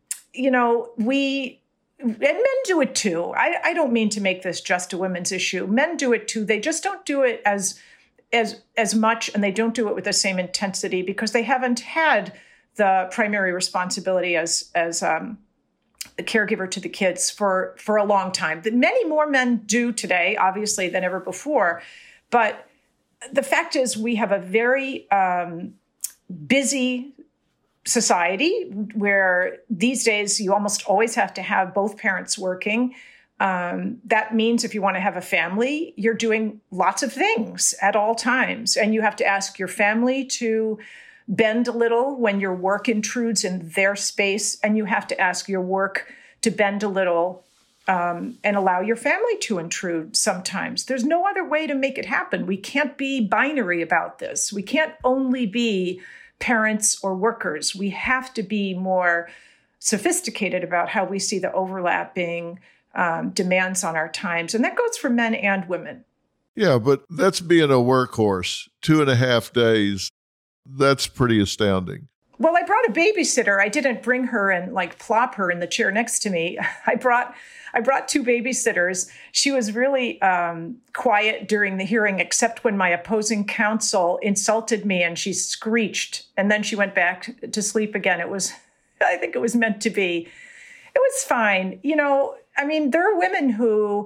men do it too. I don't mean to make this just a women's issue. Men do it too. They just don't do it as much, and they don't do it with the same intensity because they haven't had the primary responsibility as a caregiver to the kids for a long time. Many more men do today, obviously, than ever before. But the fact is we have a very busy society where these days you almost always have to have both parents working. That means if you want to have a family, you're doing lots of things at all times. And you have to ask your family to bend a little when your work intrudes in their space. And you have to ask your work to bend a little and allow your family to intrude sometimes. There's no other way to make it happen. We can't be binary about this. We can't only be parents or workers. We have to be more sophisticated about how we see the overlapping demands on our times. And that goes for men and women. Yeah, but that's being a workhorse, 2.5 days. That's pretty astounding. Well, I brought a babysitter. I didn't bring her and plop her in the chair next to me. I brought 2 babysitters. She was really quiet during the hearing, except when my opposing counsel insulted me and she screeched. And then she went back to sleep again. I think it was meant to be. It was fine. There are women who,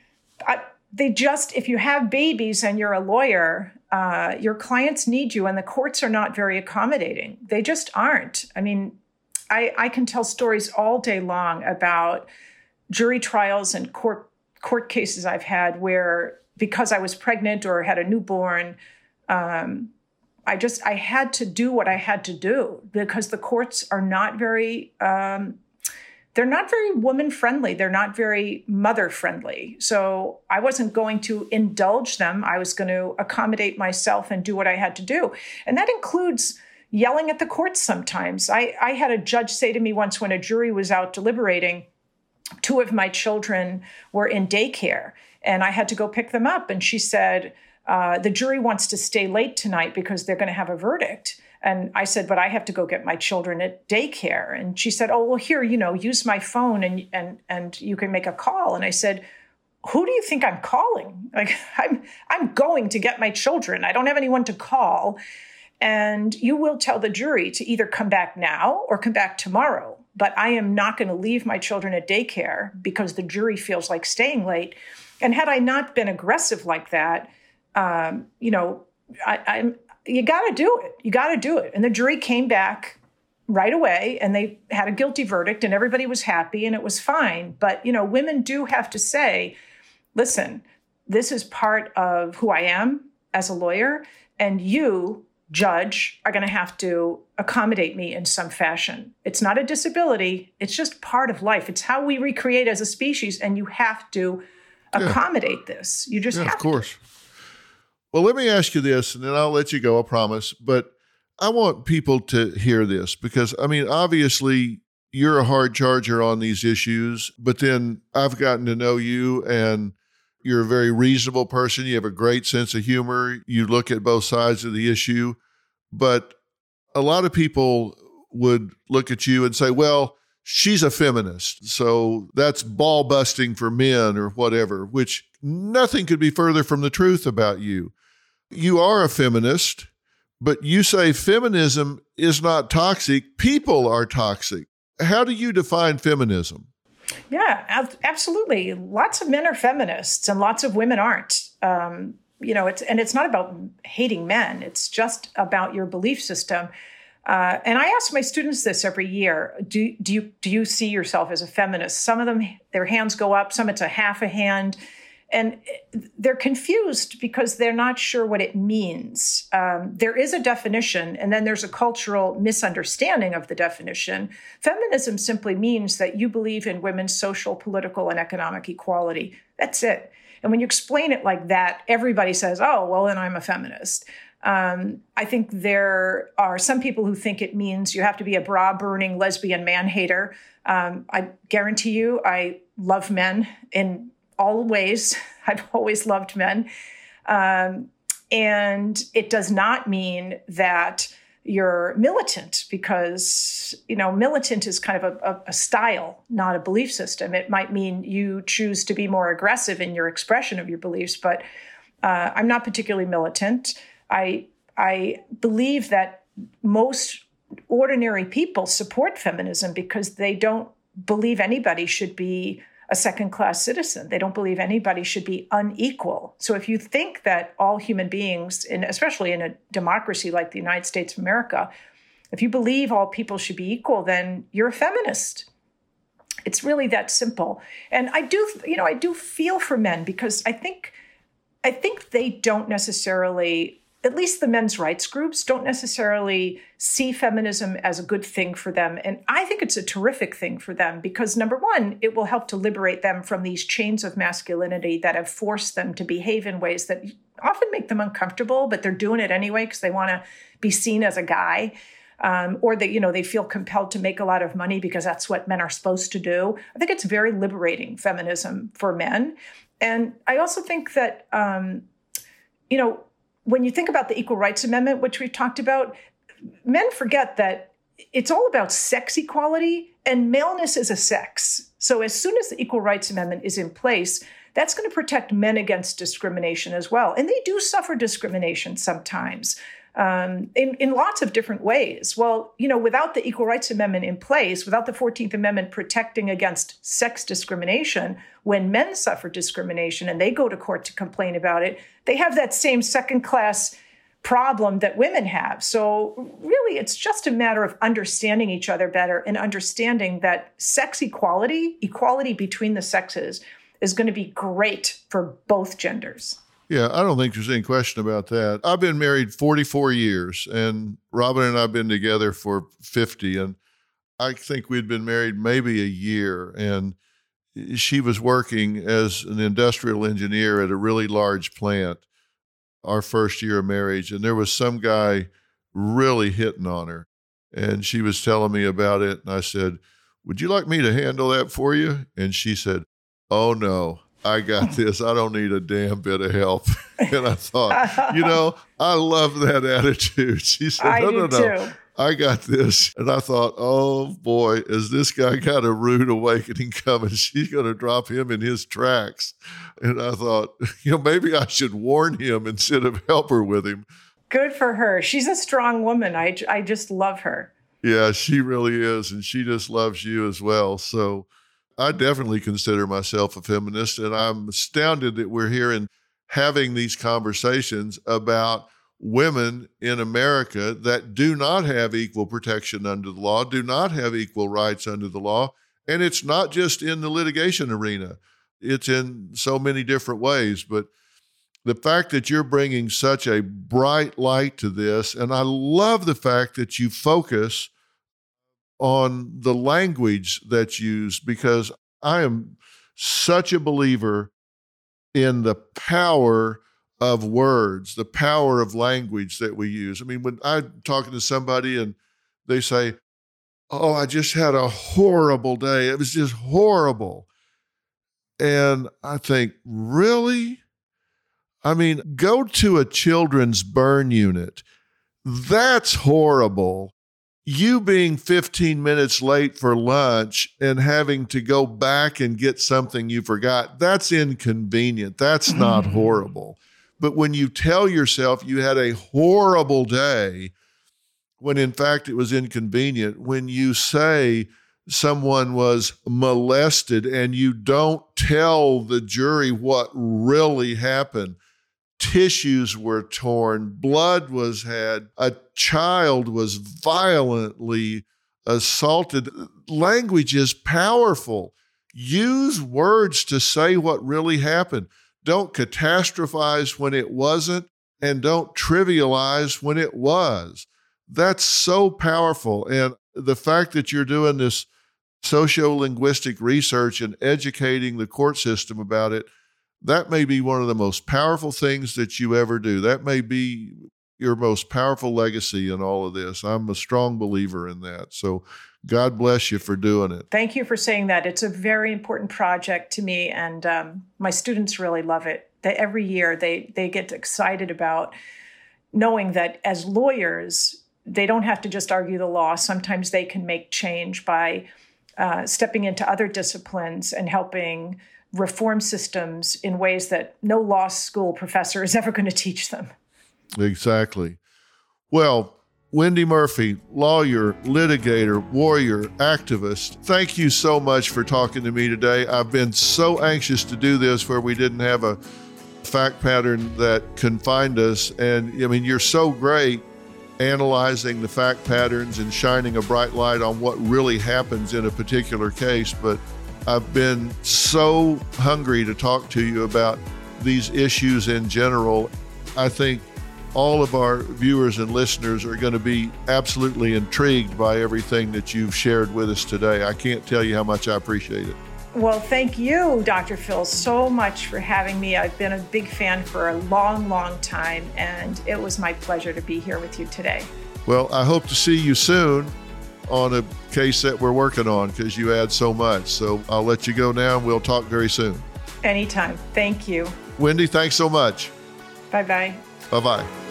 if you have babies and you're a lawyer, your clients need you, and the courts are not very accommodating. They just aren't. I can tell stories all day long about jury trials and court cases I've had where, because I was pregnant or had a newborn, I had to do what I had to do because the courts are not very, they're not very woman-friendly. They're not very mother-friendly. So I wasn't going to indulge them. I was going to accommodate myself and do what I had to do. And that includes yelling at the courts sometimes. I had a judge say to me once when a jury was out deliberating, 2 of my children were in daycare, and I had to go pick them up. And she said, the jury wants to stay late tonight because they're going to have a verdict. And I said, but I have to go get my children at daycare. And she said, oh, well, here, use my phone and you can make a call. And I said, who do you think I'm calling? I'm going to get my children. I don't have anyone to call. And you will tell the jury to either come back now or come back tomorrow. But I am not going to leave my children at daycare because the jury feels like staying late. And had I not been aggressive like that, you got to do it. You got to do it. And the jury came back right away and they had a guilty verdict and everybody was happy and it was fine. But, women do have to say, listen, this is part of who I am as a lawyer, and you, judge, are going to have to accommodate me in some fashion. It's not a disability. It's just part of life. It's how we recreate as a species, and you have to accommodate this. You just have to. Of course. Well, let me ask you this, and then I'll let you go, I promise. But I want people to hear this because, obviously, you're a hard charger on these issues, but then I've gotten to know you, and you're a very reasonable person. You have a great sense of humor. You look at both sides of the issue. But a lot of people would look at you and say, well, she's a feminist, so that's ball busting for men or whatever, which nothing could be further from the truth about you. You are a feminist, but you say feminism is not toxic. People are toxic. How do you define feminism? Yeah, absolutely. Lots of men are feminists and lots of women aren't. It's not about hating men. It's just about your belief system. And I ask my students this every year. Do you see yourself as a feminist? Some of them, their hands go up. Some it's a half a hand. And they're confused because they're not sure what it means. There is a definition, and then there's a cultural misunderstanding of the definition. Feminism simply means that you believe in women's social, political, and economic equality. That's it. And when you explain it like that, everybody says, oh, well, then I'm a feminist. I think there are some people who think it means you have to be a bra-burning lesbian man-hater. I guarantee you, I love men in all ways. I've always loved men. And it does not mean that you're militant because, militant is kind of a style, not a belief system. It might mean you choose to be more aggressive in your expression of your beliefs, but I'm not particularly militant. I believe that most ordinary people support feminism because they don't believe anybody should be a second-class citizen. They don't believe anybody should be unequal. So if you think that all human beings, especially in a democracy like the United States of America, If you believe all people should be equal, then you're a feminist. It's really that simple. And I do feel for men, because I think they don't necessarily, at least the men's rights groups, don't necessarily see feminism as a good thing for them. And I think it's a terrific thing for them because, number one, it will help to liberate them from these chains of masculinity that have forced them to behave in ways that often make them uncomfortable, but they're doing it anyway because they want to be seen as a guy. Or that, they feel compelled to make a lot of money because that's what men are supposed to do. I think it's very liberating, feminism, for men. And I also think that, when you think about the Equal Rights Amendment, which we've talked about, men forget that it's all about sex equality, and maleness is a sex. So as soon as the Equal Rights Amendment is in place, that's going to protect men against discrimination as well. And they do suffer discrimination sometimes. In lots of different ways. Well, without the Equal Rights Amendment in place, without the 14th Amendment protecting against sex discrimination, when men suffer discrimination and they go to court to complain about it, they have that same second-class problem that women have. So really, it's just a matter of understanding each other better and understanding that sex equality between the sexes, is going to be great for both genders. Yeah, I don't think there's any question about that. I've been married 44 years, and Robin and I have been together for 50, and I think we'd been married maybe a year, and she was working as an industrial engineer at a really large plant our first year of marriage, and there was some guy really hitting on her, and she was telling me about it, and I said, "Would you like me to handle that for you?" And she said, "Oh, no. I got this. I don't need a damn bit of help." And I thought, I love that attitude. She said, no, I got this. And I thought, oh boy, has this guy got a rude awakening coming? She's going to drop him in his tracks. And I thought, maybe I should warn him instead of help her with him. Good for her. She's a strong woman. I just love her. Yeah, she really is. And she just loves you as well. So I definitely consider myself a feminist, and I'm astounded that we're here and having these conversations about women in America that do not have equal protection under the law, do not have equal rights under the law. And it's not just in the litigation arena. It's in so many different ways. But the fact that you're bringing such a bright light to this, and I love the fact that you focus on the language that's used, because I am such a believer in the power of words, the power of language that we use. I mean, when I'm talking to somebody and they say, "Oh, I just had a horrible day. It was just horrible." And I think, really? I mean, go to a children's burn unit. That's horrible. You being 15 minutes late for lunch and having to go back and get something you forgot, that's inconvenient. That's not horrible. But when you tell yourself you had a horrible day, when in fact it was inconvenient, when you say someone was molested and you don't tell the jury what really happened, tissues were torn, blood was had, a child was violently assaulted. Language is powerful. Use words to say what really happened. Don't catastrophize when it wasn't, and don't trivialize when it was. That's so powerful. And the fact that you're doing this sociolinguistic research and educating the court system about it, that may be one of the most powerful things that you ever do. That may be your most powerful legacy in all of this. I'm a strong believer in that. So God bless you for doing it. Thank you for saying that. It's a very important project to me, and my students really love it. Every year they get excited about knowing that as lawyers, they don't have to just argue the law. Sometimes they can make change by stepping into other disciplines and helping reform systems in ways that no law school professor is ever going to teach them. Exactly. Well, Wendy Murphy, lawyer, litigator, warrior, activist, thank you so much for talking to me today. I've been so anxious to do this where we didn't have a fact pattern that confined us. And I mean, you're so great analyzing the fact patterns and shining a bright light on what really happens in a particular case. But I've been so hungry to talk to you about these issues in general. I think all of our viewers and listeners are going to be absolutely intrigued by everything that you've shared with us today. I can't tell you how much I appreciate it. Well, thank you, Dr. Phil, so much for having me. I've been a big fan for a long, long time, and it was my pleasure to be here with you today. Well, I hope to see you soon on a case that we're working on, because you add so much. So I'll let you go now, and we'll talk very soon. Anytime. Thank you. Wendy, thanks so much. Bye-bye. Bye-bye.